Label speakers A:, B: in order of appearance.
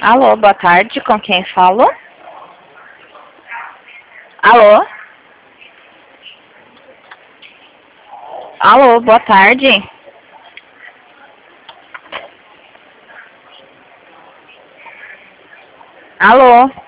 A: Alô, boa tarde, com quem falo? Alô? Alô, boa tarde. Alô?